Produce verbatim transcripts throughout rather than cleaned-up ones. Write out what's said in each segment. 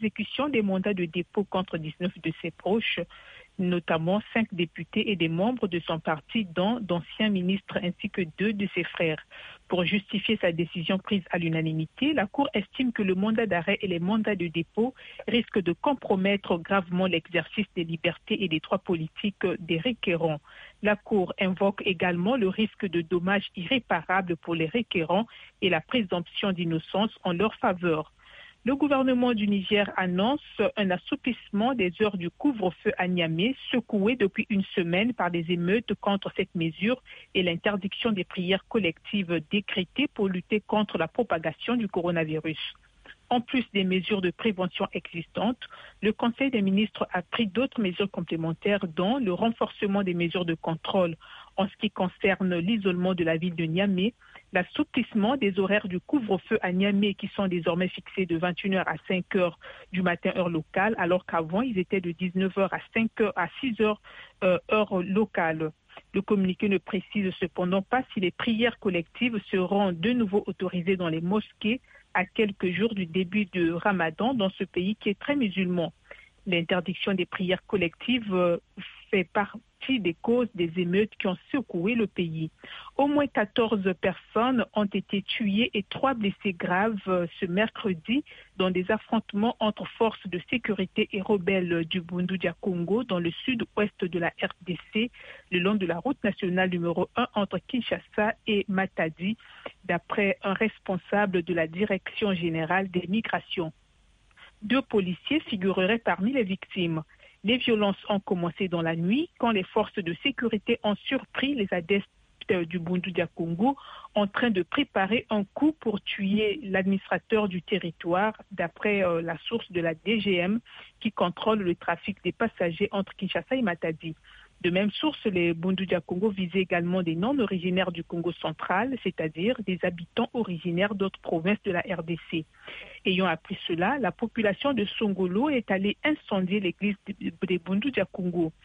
l'exécution des mandats de dépôt contre dix-neuf de ses proches, notamment cinq députés et des membres de son parti, dont d'anciens ministres ainsi que deux de ses frères. Pour justifier sa décision prise à l'unanimité, la Cour estime que le mandat d'arrêt et les mandats de dépôt risquent de compromettre gravement l'exercice des libertés et des droits politiques des requérants. La Cour invoque également le risque de dommages irréparables pour les requérants et la présomption d'innocence en leur faveur. Le gouvernement du Niger annonce un assouplissement des heures du couvre-feu à Niamey, secoué depuis une semaine par des émeutes contre cette mesure et l'interdiction des prières collectives décrétées pour lutter contre la propagation du coronavirus. En plus des mesures de prévention existantes, le Conseil des ministres a pris d'autres mesures complémentaires, dont le renforcement des mesures de contrôle en ce qui concerne l'isolement de la ville de Niamey, l'assouplissement des horaires du couvre-feu à Niamey qui sont désormais fixés de vingt et une heures à cinq heures du matin heure locale, alors qu'avant ils étaient de dix-neuf heures à cinq heures à six heures euh, heure locale. Le communiqué ne précise cependant pas si les prières collectives seront de nouveau autorisées dans les mosquées à quelques jours du début du Ramadan dans ce pays qui est très musulman. L'interdiction des prières collectives euh, fait partie des causes des émeutes qui ont secoué le pays. Au moins quatorze personnes ont été tuées et trois blessées graves euh, ce mercredi dans des affrontements entre forces de sécurité et rebelles du Bundu-Dia Congo dans le sud-ouest de la R D C, le long de la route nationale numéro un entre Kinshasa et Matadi, d'après un responsable de la Direction générale des migrations. Deux policiers figureraient parmi les victimes. Les violences ont commencé dans la nuit quand les forces de sécurité ont surpris les adeptes du Bundu-Dia Congo en train de préparer un coup pour tuer l'administrateur du territoire, d'après euh, la source de la D G M qui contrôle le trafic des passagers entre Kinshasa et Matadi. De même source, les Bundu-Dia Congo visaient également des non-originaires du Congo central, c'est-à-dire des habitants originaires d'autres provinces de la R D C. Ayant appris cela, la population de Songolo est allée incendier l'église des Bundu-Dia Congo.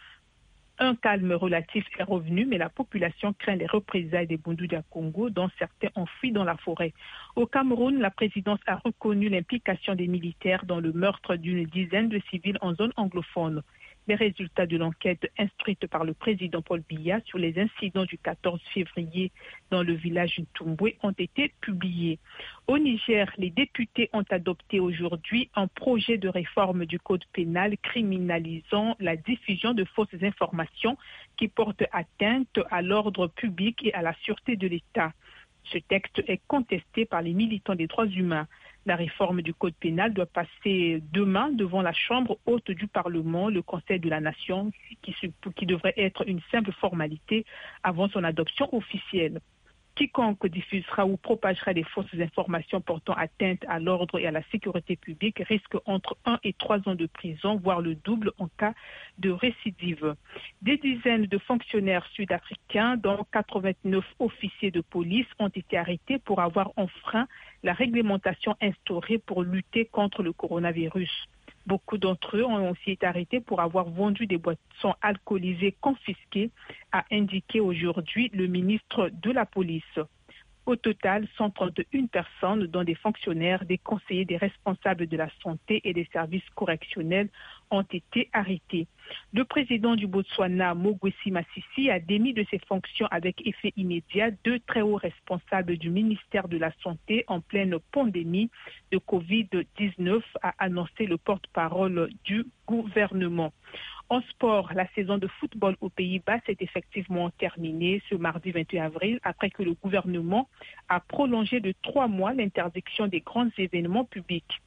Un calme relatif est revenu, mais la population craint les représailles des Bundu-Dia Congo, dont certains ont fui dans la forêt. Au Cameroun, la présidence a reconnu l'implication des militaires dans le meurtre d'une dizaine de civils en zone anglophone. Les résultats de l'enquête instruite par le président Paul Biya sur les incidents du quatorze février dans le village Ntumbwe ont été publiés. Au Niger, les députés ont adopté aujourd'hui un projet de réforme du code pénal criminalisant la diffusion de fausses informations qui portent atteinte à l'ordre public et à la sûreté de l'État. Ce texte est contesté par les militants des droits humains. La réforme du code pénal doit passer demain devant la Chambre haute du Parlement, le Conseil de la Nation, qui, qui devrait être une simple formalité avant son adoption officielle. Quiconque diffusera ou propagera des fausses informations portant atteinte à l'ordre et à la sécurité publique risque entre un et trois ans de prison, voire le double en cas de récidive. Des dizaines de fonctionnaires sud-africains, dont quatre-vingt-neuf officiers de police, ont été arrêtés pour avoir enfreint la réglementation instaurée pour lutter contre le coronavirus. Beaucoup d'entre eux ont aussi été arrêtés pour avoir vendu des boissons alcoolisées confisquées, a indiqué aujourd'hui le ministre de la Police. Au total, cent trente et une personnes, dont des fonctionnaires, des conseillers, des responsables de la santé et des services correctionnels, ont été arrêtés. Le président du Botswana, Mogwesi Masisi, a démis de ses fonctions avec effet immédiat deux très hauts responsables du ministère de la Santé en pleine pandémie de covid dix-neuf, a annoncé le porte-parole du gouvernement. En sport, la saison de football aux Pays-Bas s'est effectivement terminée ce mardi vingt et un avril après que le gouvernement a prolongé de trois mois l'interdiction des grands événements publics.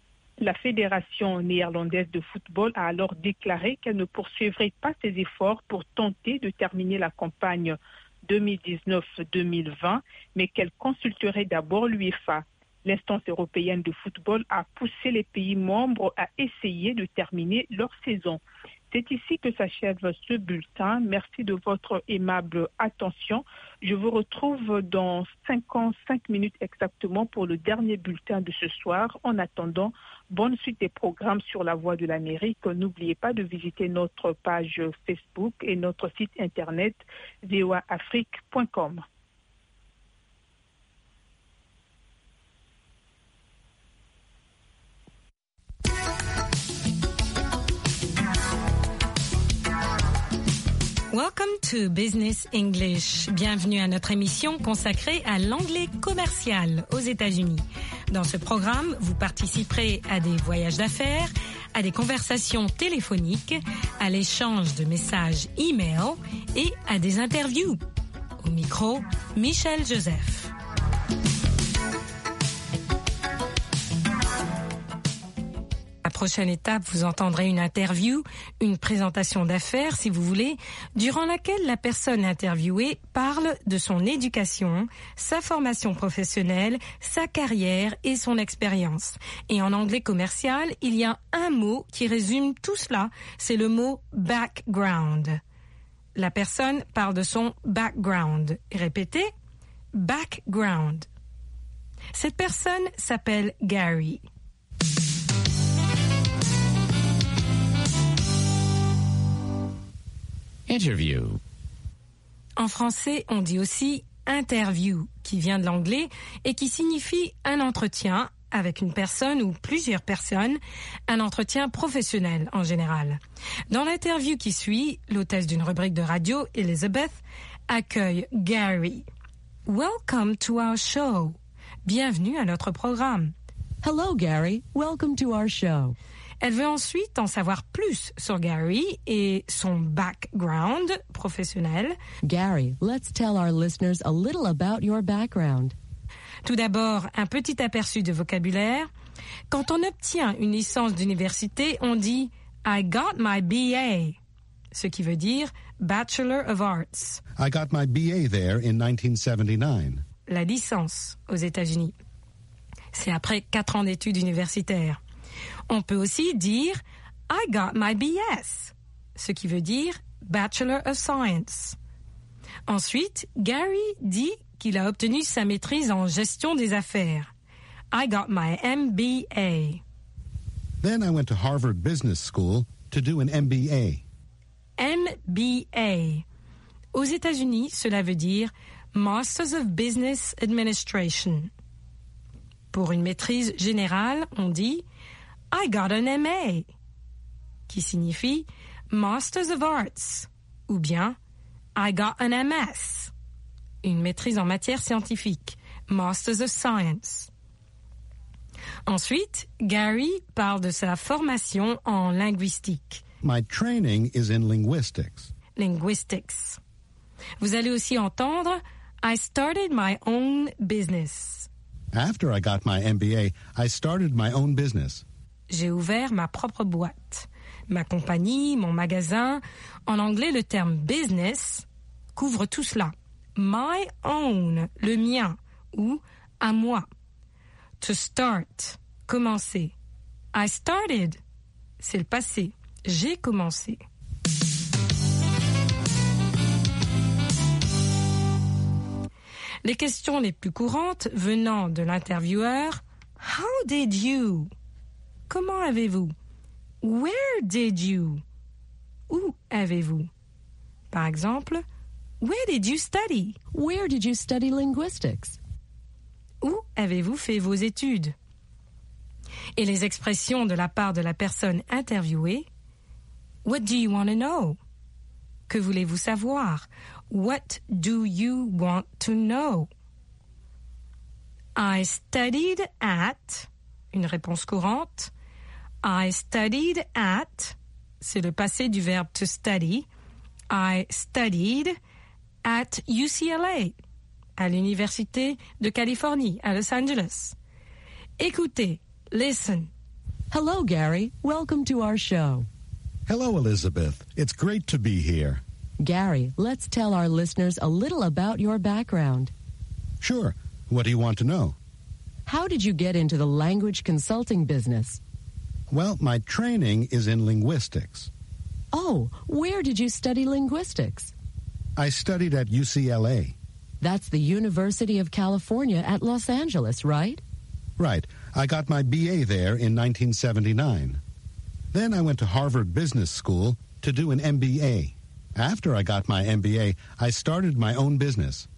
La Fédération néerlandaise de football a alors déclaré qu'elle ne poursuivrait pas ses efforts pour tenter de terminer la campagne deux mille dix-neuf deux mille vingt, mais qu'elle consulterait d'abord l'UEFA. L'instance européenne de football a poussé les pays membres à essayer de terminer leur saison. C'est ici que s'achève ce bulletin. Merci de votre aimable attention. Je vous retrouve dans cinquante-cinq minutes exactement pour le dernier bulletin de ce soir. En attendant, bonne suite des programmes sur la Voix de l'Amérique. N'oubliez pas de visiter notre page Facebook et notre site internet v o a afrique point com. Welcome to Business English. Bienvenue à notre émission consacrée à l'anglais commercial aux États-Unis. Dans ce programme, vous participerez à des voyages d'affaires, à des conversations téléphoniques, à l'échange de messages e-mail et à des interviews. Au micro, Michel Joseph. La prochaine étape, vous entendrez une interview, une présentation d'affaires, si vous voulez, durant laquelle la personne interviewée parle de son éducation, sa formation professionnelle, sa carrière et son expérience. Et en anglais commercial, il y a un mot qui résume tout cela, c'est le mot background. La personne parle de son background. Répétez, background. Cette personne s'appelle Gary. Interview. En français, on dit aussi interview, qui vient de l'anglais et qui signifie un entretien avec une personne ou plusieurs personnes, un entretien professionnel en général. Dans l'interview qui suit, l'hôtesse d'une rubrique de radio, Elizabeth, accueille Gary. Welcome to our show. Bienvenue à notre programme. Hello, Gary. Welcome to our show. Elle veut ensuite en savoir plus sur Gary et son background professionnel. Gary, let's tell our listeners a little about your background. Tout d'abord, un petit aperçu de vocabulaire. Quand on obtient une licence d'université, on dit « I got my B A », ce qui veut dire « Bachelor of Arts ». I got my B A there in nineteen seventy-nine. La licence aux États-Unis. C'est après quatre ans d'études universitaires. On peut aussi dire « I got my B S », ce qui veut dire « Bachelor of Science ». Ensuite, Gary dit qu'il a obtenu sa maîtrise en gestion des affaires. « I got my M B A ». Then I went to Harvard Business School to do an M B A. M B A. Aux États-Unis, cela veut dire « Masters of Business Administration ». Pour une maîtrise générale, on dit « I got an M A », qui signifie Masters of Arts, ou bien I got an M S, une maîtrise en matière scientifique, Masters of Science. Ensuite, Gary parle de sa formation en linguistique. My training is in linguistics. Linguistics. Vous allez aussi entendre I started my own business. After I got my M B A, I started my own business. J'ai ouvert ma propre boîte, ma compagnie, mon magasin. En anglais, le terme business couvre tout cela. My own, le mien, ou à moi. To start, commencer. I started, c'est le passé. J'ai commencé. Les questions les plus courantes venant de l'intervieweur, How did you? Comment avez-vous? Where did you? Où avez-vous? Par exemple, Where did you study? Where did you study linguistics? Où avez-vous fait vos études? Et les expressions de la part de la personne interviewée. What do you want to know? Que voulez-vous savoir? What do you want to know? I studied at, une réponse courante. I studied at, c'est le passé du verbe to study. I studied at U C L A, à l'Université de Californie, à Los Angeles. Écoutez, listen. Hello, Gary. Welcome to our show. Hello, Elizabeth. It's great to be here. Gary, let's tell our listeners a little about your background. Sure. What do you want to know? How did you get into the language consulting business? Well, my training is in linguistics. Oh, where did you study linguistics? I studied at U C L A. That's the University of California at Los Angeles, right? Right. I got my B A there in nineteen seventy-nine. Then I went to Harvard Business School to do an M B A. After I got my M B A, I started my own business.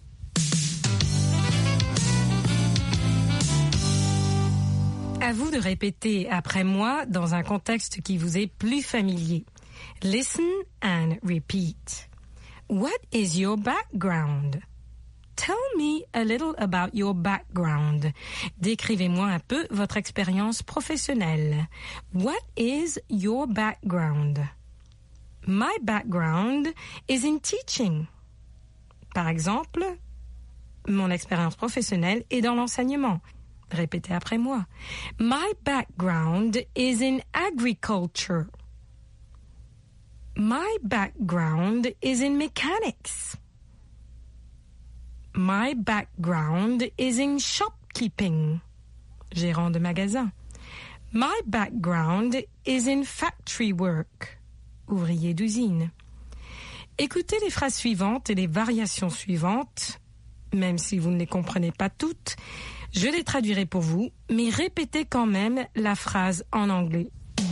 À vous de répéter après moi dans un contexte qui vous est plus familier. Listen and repeat. What is your background? Tell me a little about your background. Décrivez-moi un peu votre expérience professionnelle. What is your background? My background is in teaching. Par exemple, mon expérience professionnelle est dans l'enseignement. Répétez après moi. My background is in agriculture. My background is in mechanics. My background is in shopkeeping. Gérant de magasin. My background is in factory work. Ouvrier d'usine. Écoutez les phrases suivantes et les variations suivantes, même si vous ne les comprenez pas toutes. Je les traduirai pour vous, mais répétez quand même la phrase en anglais.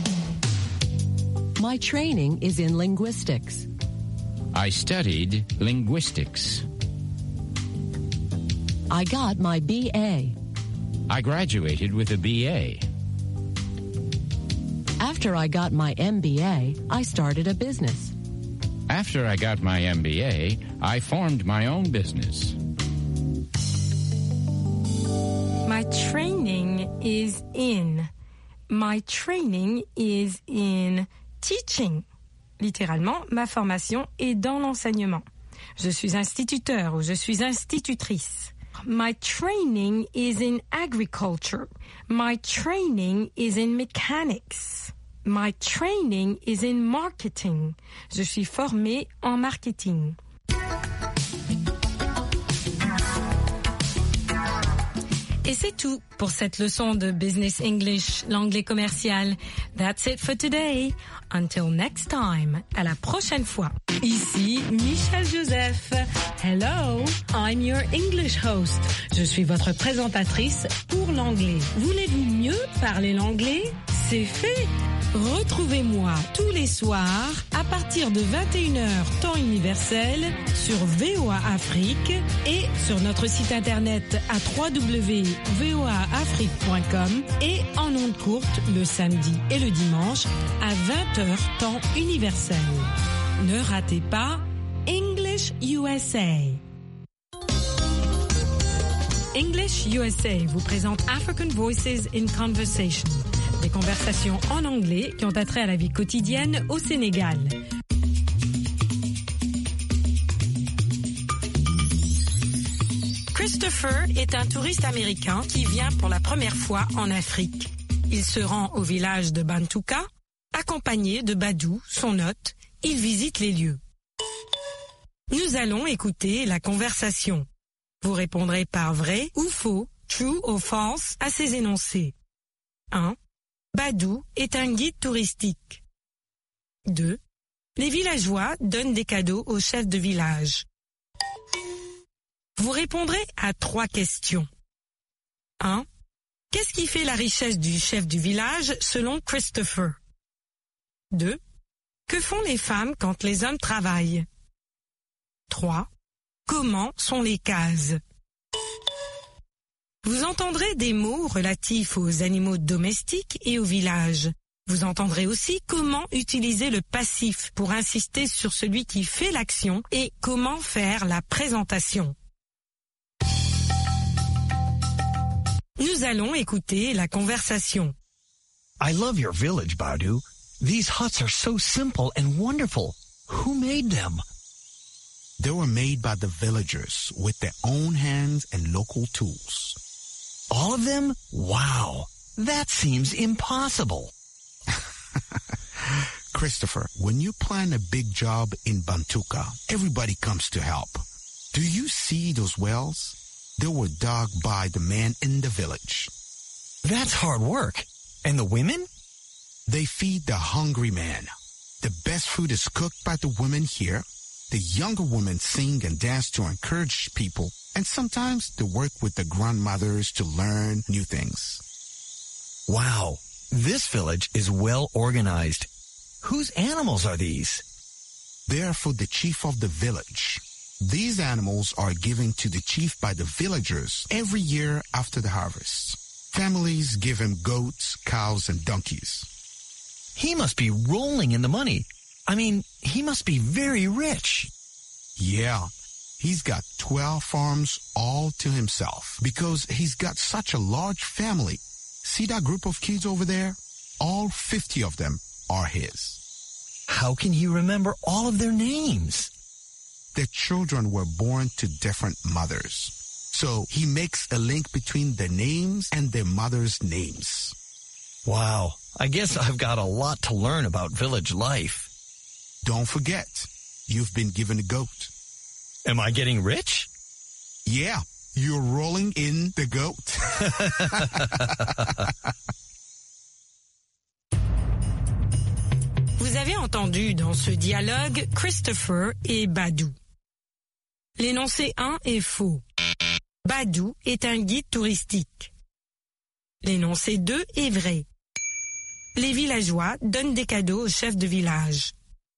My training is in linguistics. I studied linguistics. I got my B A. I graduated with a B A. After I got my M B A, I started a business. After I got my M B A, I formed my own business. My training is in. My training is in teaching. Littéralement, ma formation est dans l'enseignement. Je suis instituteur ou je suis institutrice. My training is in agriculture. My training is in mechanics. My training is in marketing. Je suis formée en marketing. Et c'est tout pour cette leçon de Business English, l'anglais commercial. That's it for today. Until next time. À la prochaine fois. Ici Michel Joseph. Hello, I'm your English host. Je suis votre présentatrice pour l'anglais. Voulez-vous mieux parler l'anglais? C'est fait. Retrouvez-moi tous les soirs à partir de vingt et une heures temps universel sur V O A Afrique et sur notre site internet à w w w point v o a afrique point com et en ondes courtes le samedi et le dimanche à vingt heures temps universel. Ne ratez pas English U S A. English U S A vous présente African Voices in Conversation. Des conversations en anglais qui ont attrait à la vie quotidienne au Sénégal. Christopher est un touriste américain qui vient pour la première fois en Afrique. Il se rend au village de Bantouka, accompagné de Badou, son hôte. Il visite les lieux. Nous allons écouter la conversation. Vous répondrez par vrai ou faux, true ou false, à ces énoncés. un. Badou est un guide touristique. deux. Les villageois donnent des cadeaux au chef de village. Vous répondrez à trois questions. un. Qu'est-ce qui fait la richesse du chef du village selon Christopher? deux. Que font les femmes quand les hommes travaillent? trois. Comment sont les cases? Vous entendrez des mots relatifs aux animaux domestiques et au village. Vous entendrez aussi comment utiliser le passif pour insister sur celui qui fait l'action et comment faire la présentation. Nous allons écouter la conversation. I love your village, Badou. These huts are so simple and wonderful. Who made them? They were made by the villagers with their own hands and local tools. All of them? Wow. That seems impossible. Christopher, when you plan a big job in Bantouka, everybody comes to help. Do you see those wells? They were dug by the men in the village. That's hard work. And the women? They feed the hungry man. The best food is cooked by the women here. The younger women sing and dance to encourage people. And sometimes they work with the grandmothers to learn new things. Wow. This village is well organized. Whose animals are these? They are for the chief of the village. These animals are given to the chief by the villagers every year after the harvest. Families give him goats, cows, and donkeys. He must be rolling in the money. I mean, he must be very rich. Yeah, he's got twelve farms all to himself because he's got such a large family. See that group of kids over there? All fifty of them are his. How can he remember all of their names? Their children were born to different mothers. So he makes a link between their names and their mother's names. Wow, I guess I've got a lot to learn about village life. Don't forget, you've been given a goat. Am I getting rich? Yeah, you're rolling in the goat. Vous avez entendu dans ce dialogue Christopher et Badou. L'énoncé un est faux. Badou est un guide touristique. L'énoncé deux est vrai. Les villageois donnent des cadeaux au chef de village.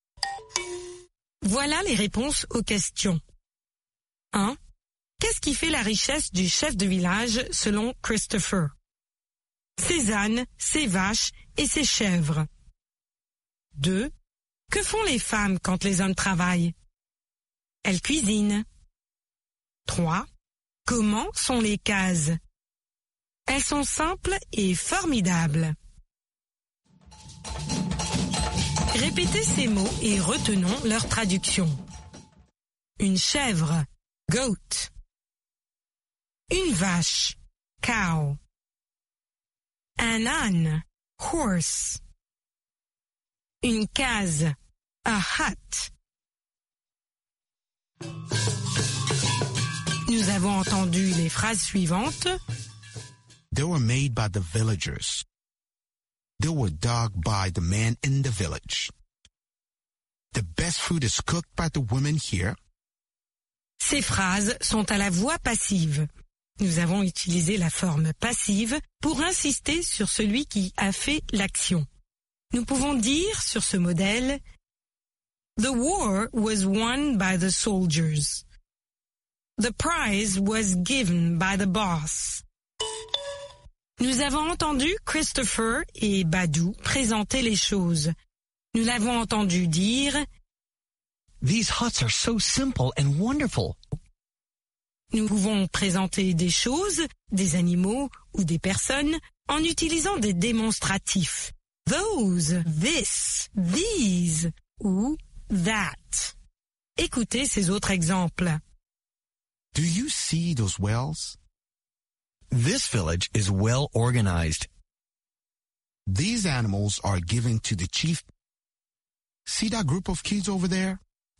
Voilà les réponses aux questions. un. Qu'est-ce qui fait la richesse du chef de village selon Christopher? Ses ânes, ses vaches et ses chèvres. deux. Que font les femmes quand les hommes travaillent? Elles cuisinent. trois. Comment sont les cases? Elles sont simples et formidables. Répétez ces mots et retenons leur traduction. Une chèvre, goat. Une vache, cow. Un âne, horse. Une case, a hut. Nous avons entendu les phrases suivantes. They were made by the villagers. They were dug by the men in the village. The best food is cooked by the women here. Ces phrases sont à la voix passive. Nous avons utilisé la forme passive pour insister sur celui qui a fait l'action. Nous pouvons dire sur ce modèle « The war was won by the soldiers. The prize was given by the boss. » Nous avons entendu Christopher et Badou présenter les choses. Nous l'avons entendu dire « These huts are so simple and wonderful. » Nous pouvons présenter des choses, des animaux ou des personnes en utilisant des démonstratifs. Those, this, these ou that. Écoutez ces autres exemples. Do you see those wells? This village is well organized. These animals are given to the chief. See that group of kids over there?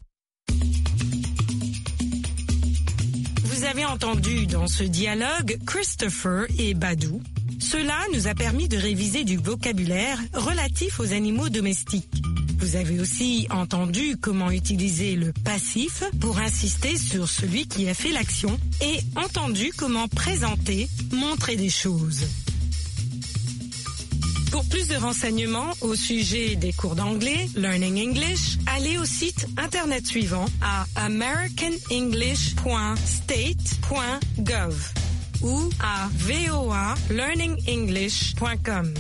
Vous avez entendu dans ce dialogue Christopher et Badou. Cela nous a permis de réviser du vocabulaire relatif aux animaux domestiques. Vous avez aussi entendu comment utiliser le passif pour insister sur celui qui a fait l'action et entendu comment présenter, montrer des choses. Pour plus de renseignements au sujet des cours d'anglais, Learning English, allez au site internet suivant à american english point state point gov ou à voa learning english point com.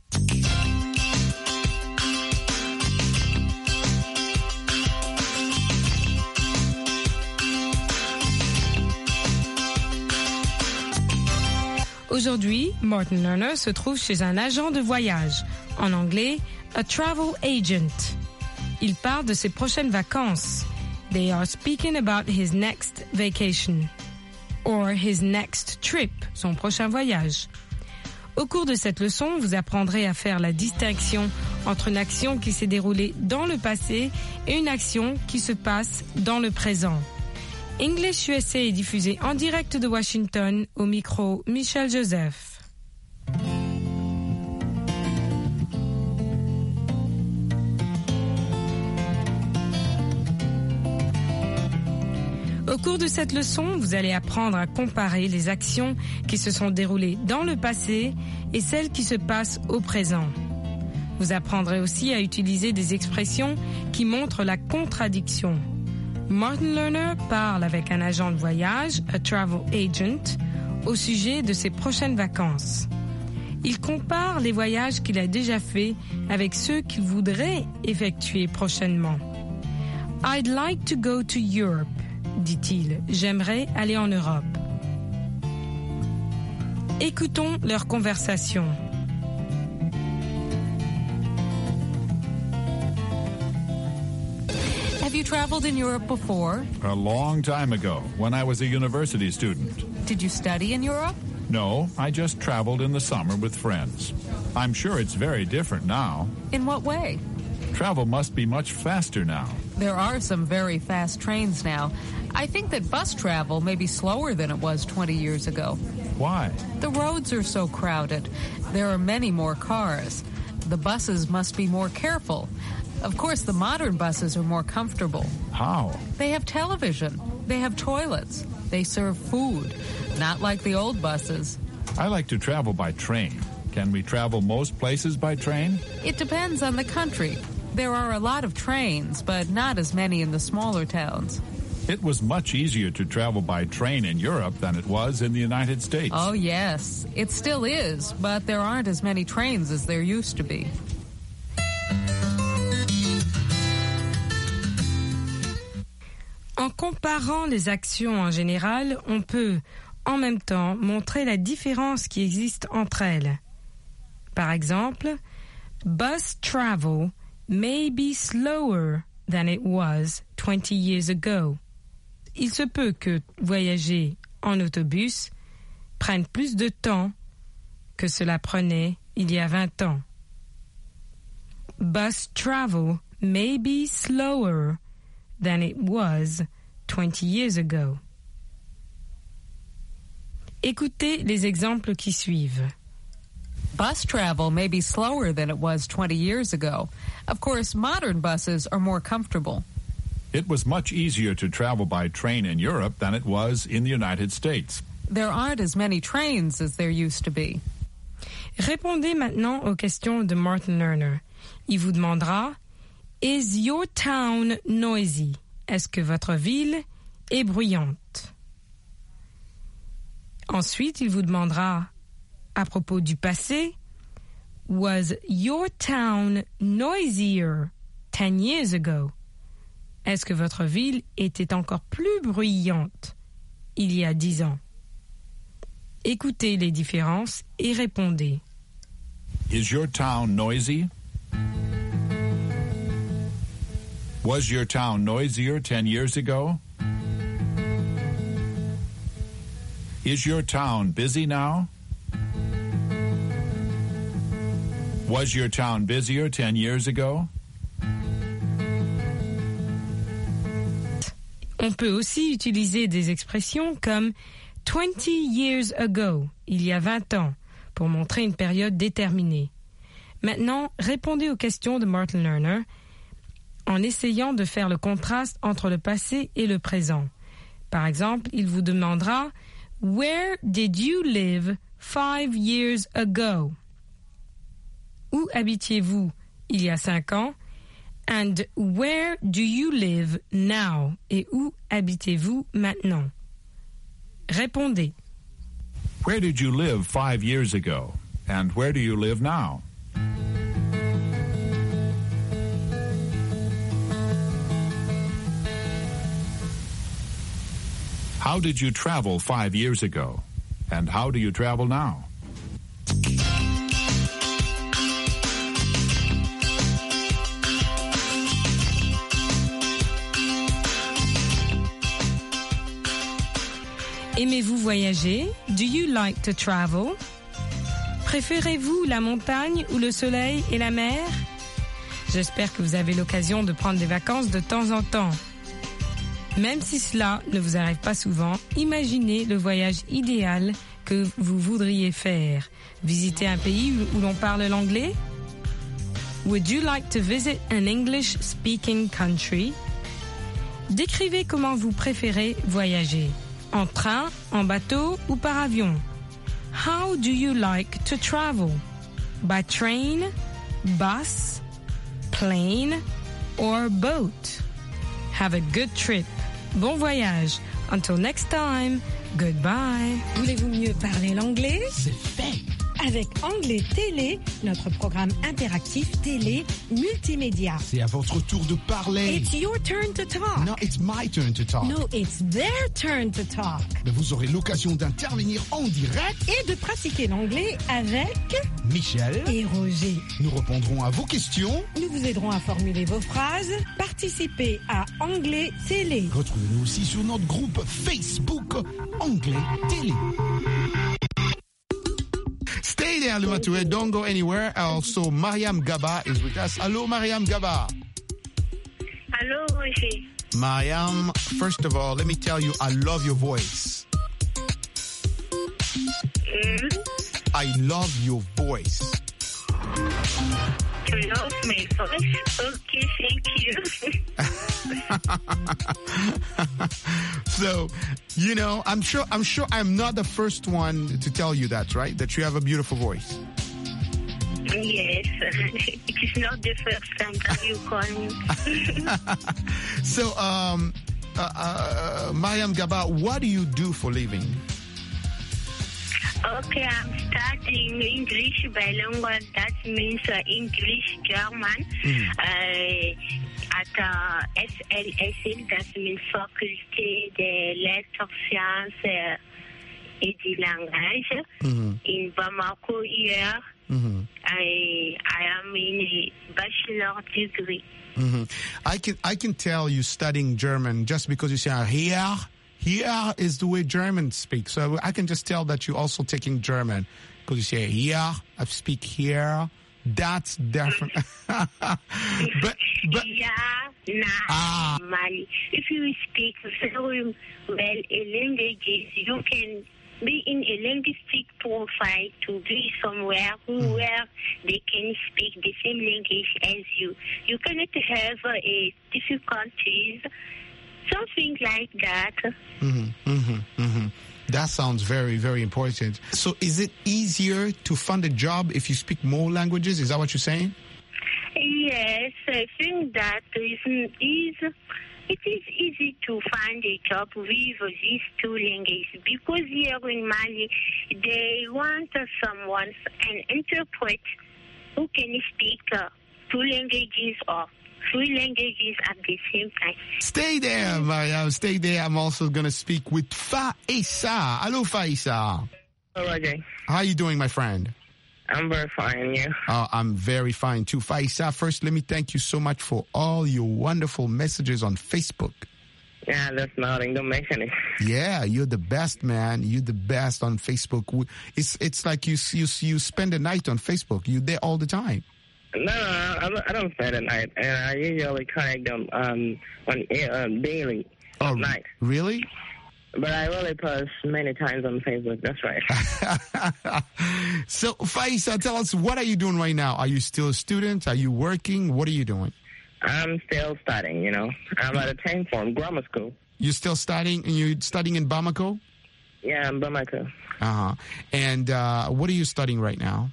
Aujourd'hui, Martin Lerner se trouve chez un agent de voyage, en anglais, a travel agent. Il parle de ses prochaines vacances. They are speaking about his next vacation. Or his next trip, son prochain voyage. Au cours de cette leçon, vous apprendrez à faire la distinction entre une action qui s'est déroulée dans le passé et une action qui se passe dans le présent. English U S A est diffusé en direct de Washington, au micro Michel Joseph. Au cours de cette leçon, vous allez apprendre à comparer les actions qui se sont déroulées dans le passé et celles qui se passent au présent. Vous apprendrez aussi à utiliser des expressions qui montrent la contradiction. Martin Lerner parle avec un agent de voyage, a travel agent, au sujet de ses prochaines vacances. Il compare les voyages qu'il a déjà faits avec ceux qu'il voudrait effectuer prochainement. I'd like to go to Europe, dit-il. J'aimerais aller en Europe. Écoutons leur conversation. Have you traveled in Europe before? A long time ago, when I was a university student. Did you study in Europe? No, I just traveled in the summer with friends. I'm sure it's very different now. In what way? Travel must be much faster now. There are some very fast trains now. I think that bus travel may be slower than it was twenty years ago. Why? The roads are so crowded. There are many more cars. The buses must be more careful. Of course, the modern buses are more comfortable. How? They have television. They have toilets. They serve food. Not like the old buses. I like to travel by train. Can we travel most places by train? It depends on the country. There are a lot of trains, but not as many in the smaller towns. It was much easier to travel by train in Europe than it was in the United States. Oh, yes. It still is, but there aren't as many trains as there used to be. En comparant les actions en général, on peut, en même temps, montrer la différence qui existe entre elles. Par exemple, bus travel may be slower than it was twenty years ago. Il se peut que voyager en autobus prenne plus de temps que cela prenait il y a vingt ans. Bus travel may be slower than it was twenty years ago. Écoutez les exemples qui suivent. Bus travel may be slower than it was twenty years ago. Of course, modern buses are more comfortable. It was much easier to travel by train in Europe than it was in the United States. There aren't as many trains as there used to be. Répondez maintenant aux questions de Martin Lerner. Il vous demandera: Is your town noisy? Est-ce que votre ville est bruyante? Ensuite, il vous demandera à propos du passé: Was your town noisier ten years ago? Est-ce que votre ville était encore plus bruyante il y a dix ans? Écoutez les différences et répondez. Is your town noisy? Was your town noisier ten years ago? Is your town busy now? Was your town busier ten years ago? On peut aussi utiliser des expressions comme twenty years ago, il y a vingt ans, pour montrer une période déterminée. Maintenant, répondez aux questions de Martin Lerner en essayant de faire le contraste entre le passé et le présent. Par exemple, il vous demandera « Where did you live five years ago? » Où habitiez-vous il y a cinq ans? And where do you live now? Et où habitez-vous maintenant? Répondez. Where did you live five years ago? And where do you live now? How did you travel five years ago? And how do you travel now? Aimez-vous voyager? Do you like to travel? Préférez-vous la montagne ou le soleil et la mer? J'espère que vous avez l'occasion de prendre des vacances de temps en temps. Même si cela ne vous arrive pas souvent, imaginez le voyage idéal que vous voudriez faire. Visiter un pays où, où l'on parle l'anglais? Would you like to visit an English-speaking country? Décrivez comment vous préférez voyager. En train, en bateau ou par avion? How do you like to travel? By train, bus, plane or boat? Have a good trip. Bon voyage. Until next time, goodbye. Voulez-vous mieux parler l'anglais? C'est fait. avec Anglais Télé, notre programme interactif télé multimédia. C'est à votre tour de parler. It's your turn to talk. No, it's my turn to talk. No, it's their turn to talk. Mais vous aurez l'occasion d'intervenir en direct et de pratiquer l'anglais avec Michel et Roger. Nous répondrons à vos questions. Nous vous aiderons à formuler vos phrases. Participez à Anglais Télé. Retrouvez-nous aussi sur notre groupe Facebook Anglais Télé. Stay there, Limature. Don't go anywhere. Also, Mariam Gaba is with us. Hello, Mariam Gaba. Hello, Roger. Mariam, first of all, let me tell you, I love your voice. Mm? I love your voice. You love my voice? Okay, thank you. So, you know, I'm sure, I'm sure I'm not the first one to tell you that, right? That you have a beautiful voice. Yes, it is not the first time that you call me. So, um, uh, uh, Mariam Gaba, what do you do for living? Okay, I'm studying English bilingual. That means uh, English, German. Mm. Uh, at uh, S L S L, that means Faculté des Lettres, Sciences uh, et du Langage. Mm-hmm. In Bamako here, mm-hmm. I I am in a bachelor degree. Mm-hmm. I can I can tell you studying German just because you say here. Here is the way Germans speak. So I can just tell that you're also taking German because you say here, I speak here. That's different. but, but, yeah, nah, ah. Mali. If you speak very well a language, you can be in a linguistic profile to be somewhere mm. where they can speak the same language as you. You cannot have uh, a difficulties. Something like that. Mm-hmm, mm-hmm, mm-hmm. That sounds very, very important. So is it easier to find a job if you speak more languages? Is that what you're saying? Yes, I think that is, is, it is easy to find a job with these two languages because here in Mali, they want someone, an interpreter who can speak uh, two languages or three languages at the same time. Stay there, Mariam. Stay there. I'm also going to speak with Faisa. Hello, Faisa. Hello, Jay. How are you doing, my friend? I'm very fine, yeah. Uh, I'm very fine, too. Faisa, first, let me thank you so much for all your wonderful messages on Facebook. Yeah, that's nothing. Don't mention it. Yeah, you're the best, man. You're the best on Facebook. It's it's like you you, you spend the night on Facebook. You're there all the time. No, no, I don't spend the night, and I usually connect them um, on um, daily, oh, at night. Really? But I really post many times on Facebook. That's right. So, Faisa, tell us, what are you doing right now? Are you still a student? Are you working? What are you doing? I'm still studying, you know. I'm at a tenth form grammar school. You're still studying, and you're studying in Bamako? Yeah, in Bamako. Uh-huh. And uh, what are you studying right now?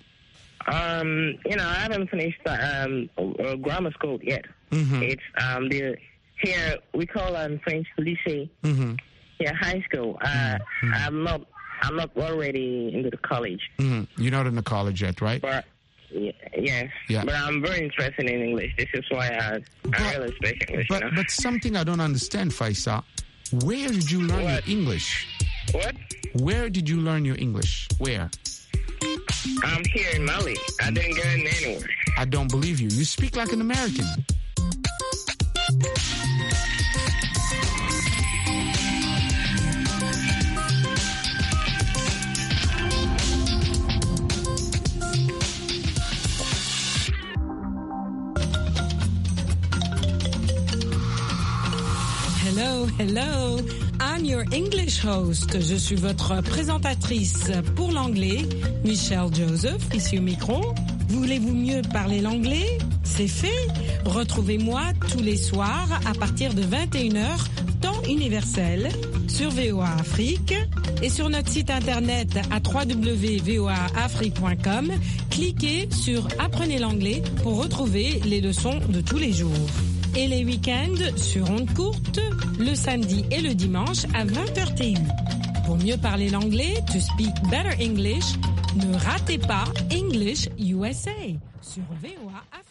Um, you know, I haven't finished um, uh, grammar school yet. Mm-hmm. It's um, the here we call um French lycée. Mm-hmm. Yeah, high school. Uh, mm-hmm. I'm not. I'm not already into the college. Mm-hmm. You're not in the college yet, right? But y- yes. Yeah. But I'm very interested in English. This is why I, but, I really speak English. But you know? but something I don't understand, Faisa. Where did you learn what? your English? What? Where did you learn your English? Where? I'm here in Mali. I didn't go anywhere. I don't believe you. You speak like an American. Hello, hello. I'm your English host. Je suis votre présentatrice pour l'anglais, Michelle Joseph, ici au micro. Voulez-vous mieux parler l'anglais? C'est fait. Retrouvez-moi tous les soirs à partir de vingt et une heures, temps universel, sur V O A Afrique et sur notre site internet à w w w point v o a afrique point com. Cliquez sur Apprenez l'anglais pour retrouver les leçons de tous les jours. Et les week-ends sur ondes courtes, le samedi et le dimanche à vingt heures T U. Pour mieux parler l'anglais, to speak better English, Ne ratez pas English U S A sur V O A Afrique.